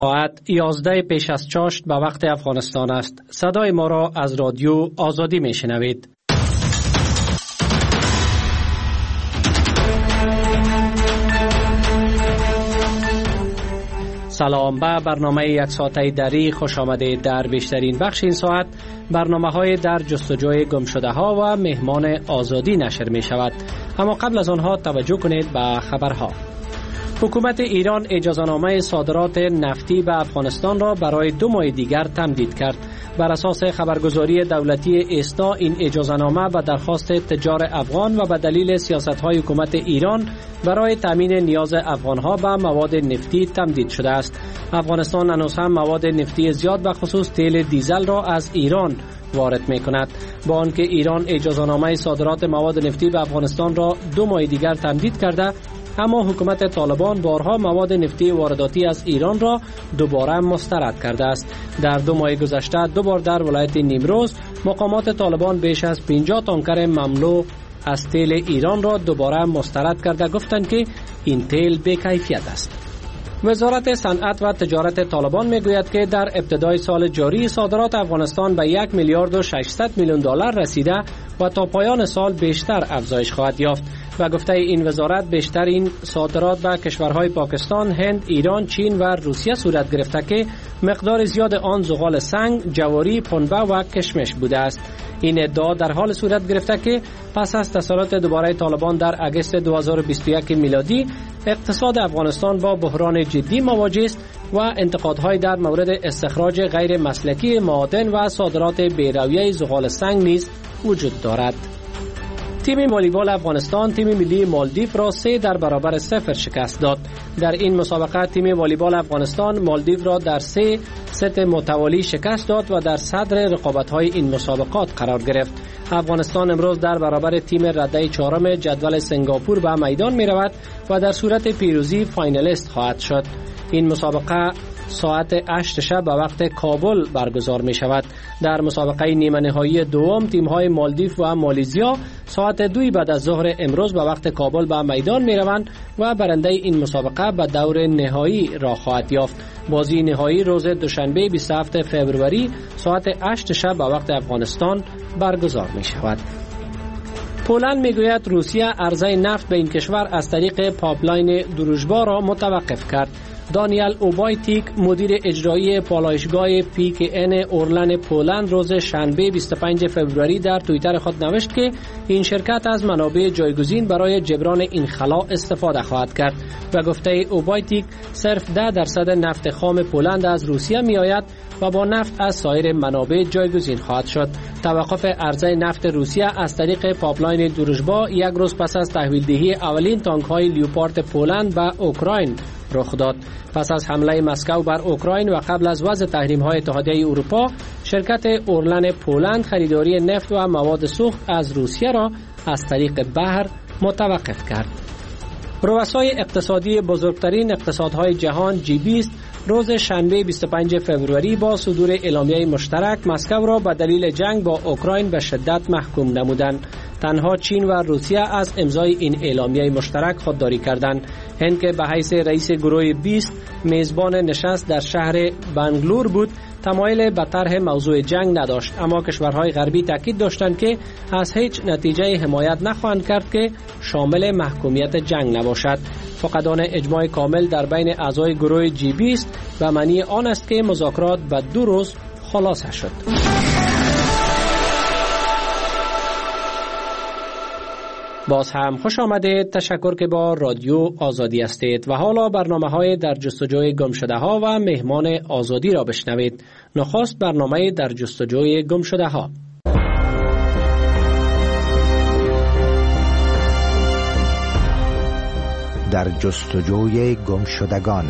ساعت 11 پیش از چاشت به وقت افغانستان است. صدای ما را از رادیو آزادی میشنوید. سلام، به برنامه یک ساعته دری خوش آمدید. در بیشترین بخش این ساعت برنامه‌های در جستجوی گمشده‌ها و مهمان آزادی نشر می شود. اما قبل از آنها توجه کنید به خبرها. حکومت ایران اجازه‌نامه صادرات نفتی به افغانستان را برای 2 ماه دیگر تمدید کرد. بر اساس خبرگزاری دولتی اسنا این اجازه‌نامه به درخواست تجار افغان و به دلیل سیاست‌های حکومت ایران برای تامین نیاز افغان‌ها به مواد نفتی تمدید شده است. افغانستان هنوز هم مواد نفتی زیاد به خصوص تیل دیزل را از ایران وارد می‌کند. با آنکه ایران اجازه‌نامه صادرات مواد نفتی به افغانستان را 2 ماه دیگر تمدید کرده، اما حکومت طالبان بارها مواد نفتی وارداتی از ایران را دوباره مسترد کرده است. در 2 ماه گذشته 2 بار در ولایت نیمروز مقامات طالبان بیش از 50 تانکر مملو از تیل ایران را دوباره مسترد کرده گفتند که این تیل بی‌کیفیت است. وزارت صنعت و تجارت طالبان میگوید که در ابتدای سال جاری صادرات افغانستان به 1 میلیارد و 600 میلیون دلار رسیده و تا پایان سال بیشتر افزایش خواهد یافت. و گفته این وزارت بیشتر این صادرات به کشورهای پاکستان، هند، ایران، چین و روسیه صورت گرفته که مقدار زیاد آن زغال سنگ، جواری، پنبه و کشمش بوده است. این ادعا در حال صورت گرفته که پس از تسلط دوباره طالبان در اگست 2021 میلادی اقتصاد افغانستان با بحران جدی مواجه است و انتقادهای در مورد استخراج غیر مسلکی معادن و صادرات بی‌رویه زغال سنگ نیز وجود دارد. تیم والیبال افغانستان تیم ملی مالدیو را 3-0 شکست داد. در این مسابقه تیم والیبال افغانستان مالدیو را در 3 ست متوالی شکست داد و در صدر رقابت‌های این مسابقات قرار گرفت. افغانستان امروز در برابر تیم رده 4 جدول سنگاپور به میدان می رود و در صورت پیروزی فاینالیست خواهد شد. این مسابقه ساعت 8 شب به وقت کابل برگزار می شود. در مسابقه نیمه نهایی دوم تیم‌های مالدیو و مالیزیا ساعت 2 بعد از ظهر امروز به وقت کابل به میدان می روند و برنده این مسابقه به دور نهایی را خواهد یافت. بازی نهایی روز دوشنبه 27 فوریه ساعت 8 شب به وقت افغانستان برگزار می شود. پولند میگوید روسیه عرضه نفت به این کشور از طریق پایپلاین دروژبا را متوقف کرد. دانیل اوبایتیک مدیر اجرایی پالایشگاه PKN اورلن پولند روز شنبه 25 فوریه در توییتر خود نوشت که این شرکت از منابع جایگزین برای جبران این خلا استفاده خواهد کرد و گفته اوبایتیک صرف 10% نفت خام پولند از روسیه می آید و با نفت از سایر منابع جایگزین خواهد شد. توقف عرضه نفت روسیه از طریق پایپلاین دروژبا 1 روز پس از تحویلدهی اولین تانک‌های لیوپارد پولند به اوکراین رخ داد. پس از حمله مسکو بر اوکراین و قبل از وضع تحریم‌های اتحادیه اروپا، شرکت اورلن پولند خریداری نفت و مواد سوخت از روسیه را از طریق بحر متوقف کرد. رؤسای اقتصادی بزرگترین اقتصادهای جهان G20 روز شنبه 25 فوریه با صدور اعلامیه مشترک مسکو را به دلیل جنگ با اوکراین به شدت محکوم نمودند. تنها چین و روسیه از امضای این اعلامیه مشترک خودداری کردند. هند که به حیث رئیس گروه 20 میزبان نشست در شهر بنگلور بود، تمایل به طرح موضوع جنگ نداشت، اما کشورهای غربی تاکید داشتند که از هیچ نتیجه حمایت نخواهند کرد که شامل محکومیت جنگ نباشد. فقدان اجماع کامل در بین اعضای گروه G20 به معنی آن است که مذاکرات به 2 روز خلاصه شد. باز هم خوش آمدید. تشکر که با رادیو آزادی هستید و حالا برنامه‌های در جستجوی گمشده‌ها و مهمان آزادی را بشنوید. نخست برنامه در جستجوی گمشده‌ها. در جستجوی گمشدگان.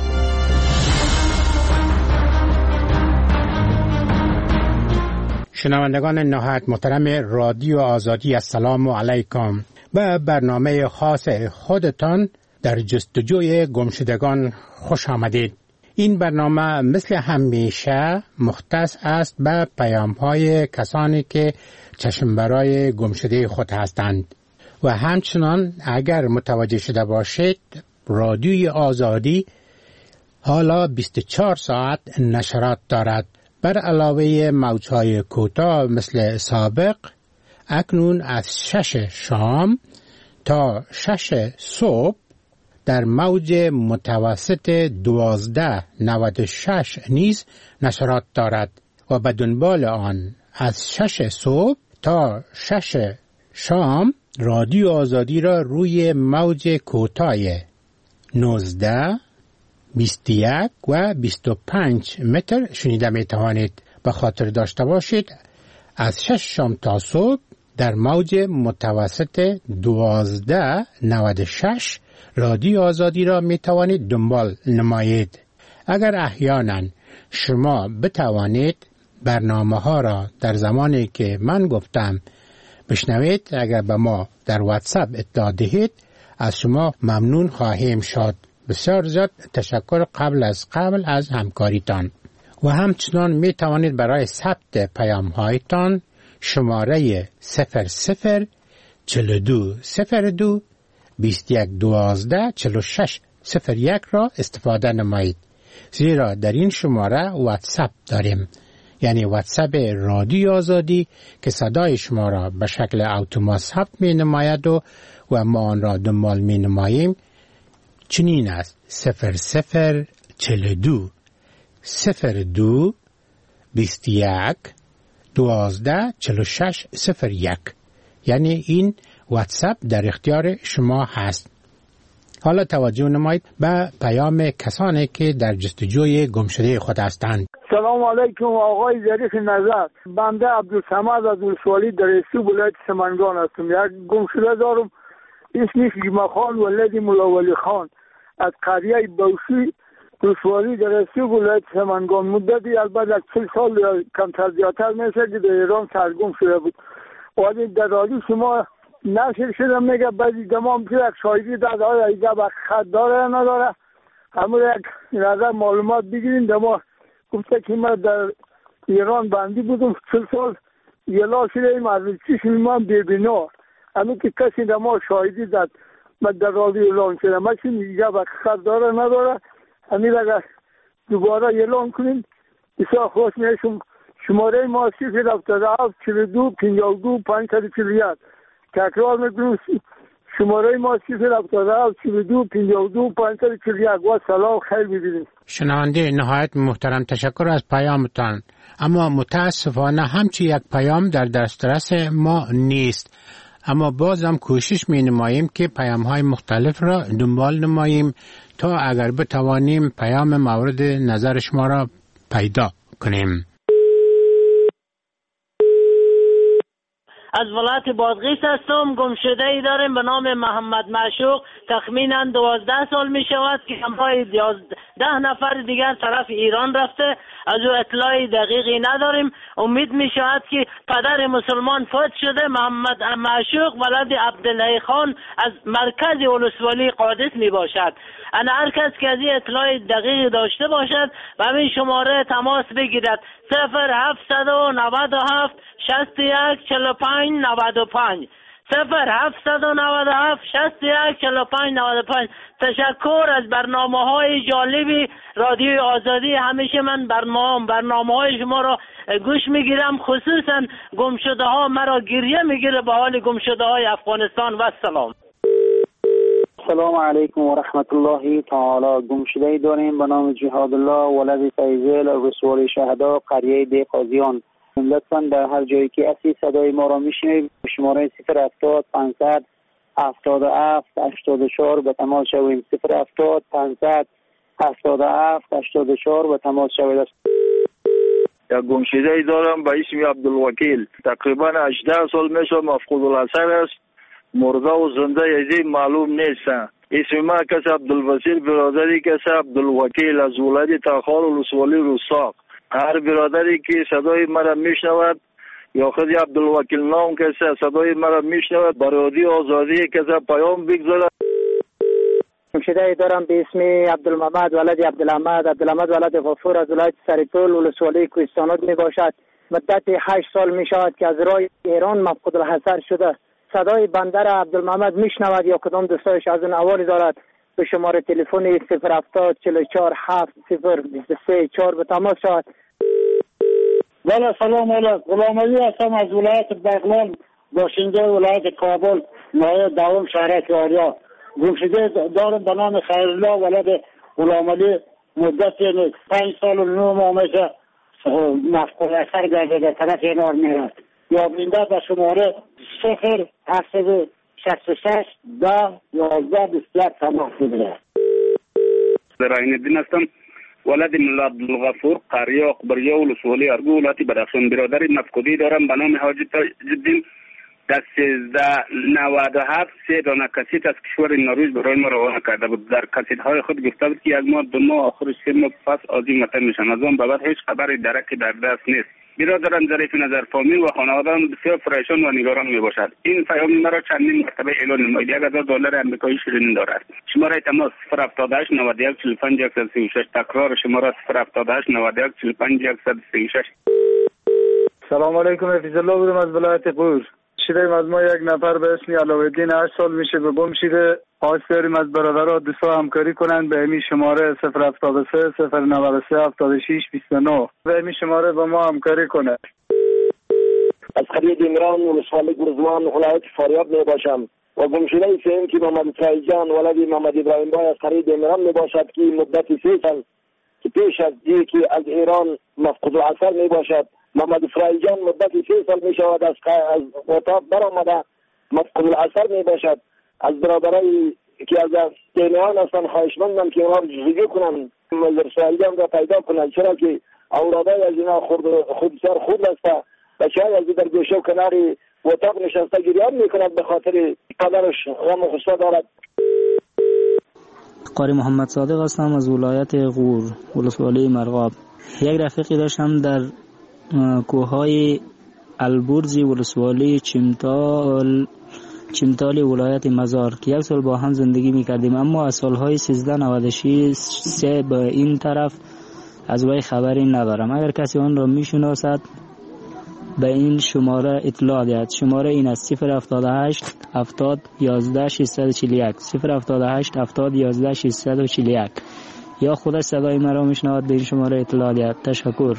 شنوندگان نهایت محترم رادیو آزادی، السلام علیکم. به برنامه خاص خودتان در جستجوی گمشدگان خوش آمدید. این برنامه مثل همیشه مختص است به پیام‌های کسانی که چشم برای گمشده خود هستند و همچنان اگر متوجه شده باشید رادیوی آزادی حالا 24 ساعت نشرات دارد. بر علاوه موجهای کوتاه مثل سابق، اکنون از 6 شام تا 6 صبح در موج متوسط 1296 نیز نشرات دارد و به دنبال آن از 6 صبح تا 6 شام رادیو آزادی را روی موج کوتاه 19 21 و 25 متر شنیده می توانید. به خاطر داشته باشید از 6 شام تا صبح در موج متوسط 1296 رادیو آزادی را می توانید دنبال نمایید. اگر احیانا شما بتوانید برنامه ها را در زمانی که من گفتم بشنوید، اگر به ما در واتساپ اطلاع دهید از شما ممنون خواهیم شد. بسیار زیاد تشکر قبل از همکاریتان. و همچنان می توانید برای ثبت پیام هایتان شماره 00 42 02 21 12 46 01 را استفاده نمایید، زیرا در این شماره واتساپ داریم، یعنی واتساپ رادیو آزادی که صدای شما را به شکل اتومات ثبت می نماید و ما آن را دنبال می نماییم. چنین است: 00 42 02 21 12 46 01. یعنی این واتساپ در اختیار شما هست. حالا توجه نمایید به پیام کسانی که در جستجوی گمشده خود هستند. سلام علیکم آقای ظریف نظر. بنده عبدالصمد از ولسوالی در استو ولایت سمنگان هستم. یک گمشده دارم اسمش جمعه خان ولد مولا ولی خان از قریه بوشی ولسوالی در استو ولایت سمنگان. مدتی البته 40 سال یا کمتر زیادتر میشه که در ایران سرگم شده بود. ولی در رادیو شما نشر شده میگه بعضی دمام که یک شاهدی داد آیا ایجا با خط داره یا نداره، همون یک نظر معلومات بگیرین. دما گفته که من در ایران بندی بودم 40 سال یلا شده ایم از چشم من ببینا، همون که کسی دما شاهدی داد من در رادیو اعلان شده. من چون ایجا با خط داره نداره همین اگر دوباره اعلان کنین بسیار خوش میشم. شماره ما 077 42 52 541. تکرار میکنم شماره ما 077 42 52 541. و سلام خیر ببینید. شنونده نهایت محترم تشکر از پیامتان، اما متاسفانه همچی یک پیام در دسترس ما نیست، اما بازم کوشش می نماییم که پیام های مختلف را دنبال نماییم تا اگر بتوانیم پیام مورد نظر شما را پیدا کنیم. از ولایت بادغیس هستم. گمشده ای داریم به نام محمد معشوق. تخمینا 12 سال می شود که همراه 10 نفر دیگر طرف ایران رفته. از او اطلاعی دقیقی نداریم. امید می شود که پدر مسلمان فوت شده. محمد معشوق ولد عبدالله خان از مرکز ولسوالی قادس می باشد. انا هر کس که از این اطلاع دقیق داشته باشد و همین شماره تماس بگیرد 0797 61 45 95 0797 61 45 95. تشکر از برنامه‌های جالبی رادیو آزادی. همیشه من برنامه‌های شما را گوش میگیرم، خصوصا گمشده‌ها مرا گریه میگیره به حال گمشده‌های افغانستان. و سلام. السلام علیکم و رحمت الله تعالی. گمشده‌ای داریم به نام جهاد الله ولد فیضل رسول شهدا قریه دی قاضیان. لطفاً در هر جایی که اسی صدای ما را میشنوید شماره 070 500 77 84 به تماس شوید. 070 500 77 84 به تماس شوید. یک گمشده‌ای دارم به اسم عبدالوکیل. تقریبا 18 سال میشه مفقود الاثر است. مرده و زنده یزی معلوم نیست. اسم ما کس عبدالبصیر، برادری کس عبدالوکیل از ولایت تاخال ولسوالی رستاق. هر برادری که صدای مرا میشنود یا خود عبدالوکیل نام کسی صدای مرا میشنود برادری آزادی کسی پیام بگذارد. گمشده‌ای دارم به اسم عبدالمحمد ولد عبدالحمد ولد غفور از ولایت سریپول ولسوالی کوهستانات می باشد. مدت 8 سال می شود که از راه ایران مفقود الحضر شده. صدای بنده را عبدالمحمد میشنود یا کدام دوستایش از اون احوالی دارد به شماره تلفن 070 44 7 023 4 به تماس شود. بله سلام علیکم. غلام علی هستم از ولایت بغلان، باشنده ولایت کابل، نایب دوم شهرک آریا. گمشده دارم به نام خیرالله ولد غلام علی. مدت 5 سال و 9 ماه میشه مفقود اثر گرده در طرف این آرمی رفت. یابنده به شماره 0-766 10 11 21 تماس بگیره. زراین الدین هستم، ولد ملا عبدالغفور، قریه اقبریه ولسوالی ارگو، ولایت بدخشان. برادر مفقودی دارم به نام حاجی تاج‌الدین. در 1397 3 دانه کسیت از کشور نروژ برای ما روانه کرده بود. در کسیت های خود گفته بود که 1 ماه 2 ماه آخرش 3 ماه پس آزی وطن میشن. از آن بعد هیچ خبری درکی در دست نیست. برادرم ظریف نظر فامیل و خانواده‌ام بسیار پریشان و نگران میباشد. این پیام مرا چندین مرتبه اعلان نماید. $1000 آمریکایی شیرین دارد. شماره تماس 078 91 45 136. تکرار شماره 078 91 45 136. سلام علیکم. حفیظ الله بودم از ولایت قور. شیریم از ما یک نفر به اسم علاءالدین 8 سال میشه به گم شده. خواهش داریم از برادرها دوستا همکاری کنند به همین شماره 073 093 76 29 به همین شماره با ما همکاری کنند. از قریه دیمران ولسوالی گرزوان ولایت فاریاب می باشم و گم شده این که محمد فرایجان ولد محمد ابراهیم بای از قریه دیمران می باشد که مدت 3 سال که پیش از که از ایران مفقود الاثر می باشد. محمد فرایجان مدت 3 سال می شود از اتاق برآمده مفقود الاثر می باشد. از برادرای که از دینهان هستن خواهشمندم که اونا رو جزگی کنن محمد فرایجان را پیدا کنن، چرا که اولادای از اینا خود بسیار خود است. بچه های از در گوشه و کناری اتاق نشسته گریان میکند به خاطر پدرش غم و غصه دارد. قاری محمد صادق هستم از ولایت غور ولسوالی مرغاب. یک رفیقی داشتم در کوههای البرز ولسوالی چمتال ولایت مزار که 1 سال با هم زندگی میکردیم، اما از سالهای 1396 به این طرف از وی خبری ندارم. اگر کسی آن را میشناسد به این شماره اطلاع دهد. شماره این است 078 70 11 641 078 70 11 641 یا خودش صدای مرا میشنود به این شماره اطلاع دهد. تشکر.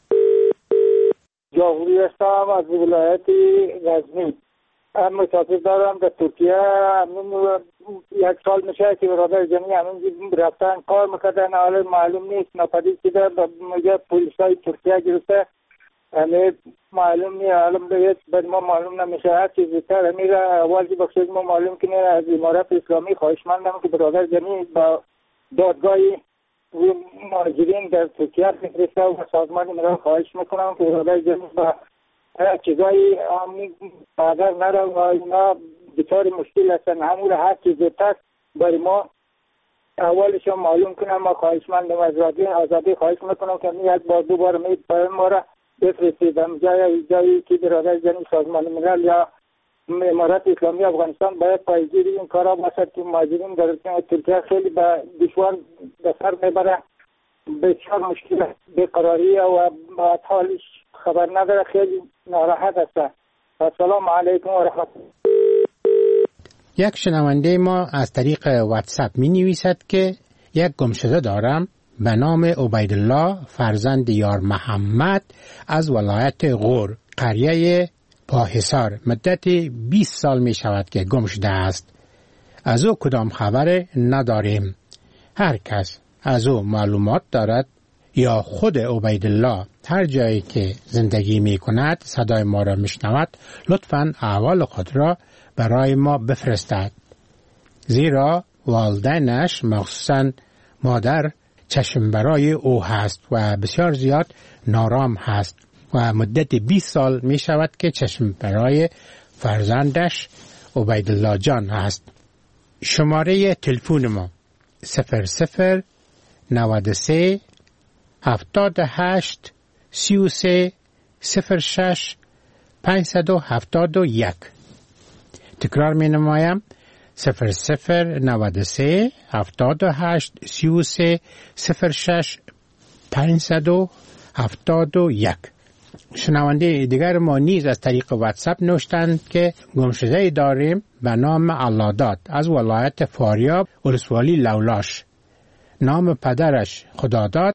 جاهوری هستم از ولایت غزنی. مسافر دارم در ترکیه. 1 سال میشه که برادر جمعی همین رفتن کار میکردن، حالا معلوم نیست ناپدید شده. میگه پلیسای ترکیه گرفته، همه معلوم نیست، حالا به ما معلوم نمیشه. هر چیز زودتر همین را اول که بخشید ما معلوم کنه. از امارت اسلامی خواهشمندم که برادر جمعی با دادگاهی مهاجرین در ترکیه بفرسته و سازمان مرا خواهش میکنم که برادر جمعی با چیزایی بادر نره و اینا بسیار مشکل هستن. همون هر چیز زودتر برای ما اولش معلوم کنم. ما خواهشمندم از رادیو آزادی خواهش میکنم که یک بار 2 بار پیام ما را بفرستیدم جایی که برادر جمعی سازمان ملل یا امارت اسلامی افغانستان باید پایگیری این کارا باشد که مهاجرین در ترکیه خیلی به دشوار به سر میبره. بسیار مشکل بیقراری و بعد حالش خبر نداره، خیلی ناراحت است. السلام علیکم و رحمت الله. یک شنونده ما از طریق واتساپ می نویسد که یک گمشده دارم به نام عبیدالله فرزند یار محمد از ولایت غور قریه پاحصار. مدت 20 سال می شود که گم شده است. از او کدام خبر نداریم. هر کس از او معلومات دارد یا خود عبیدالله هر جایی که زندگی می کند صدای ما را می شنود، لطفاً احوال خود را برای ما بفرستد، زیرا والدینش مخصوصاً مادر چشم برای او هست و بسیار زیاد نارام هست و مدت 20 سال می شود که چشم برای فرزندش عبیدالله جان هست. شماره تلفن ما 00 93 78 33 06 571. تکرار می نمایم 00 93 78 33 06 571. شنونده دیگر ما نیز از طریق واتساپ نوشتند که گمشده داریم به نام اللهداد از ولایت فاریاب ولسوالی لولاش. نام پدرش خداداد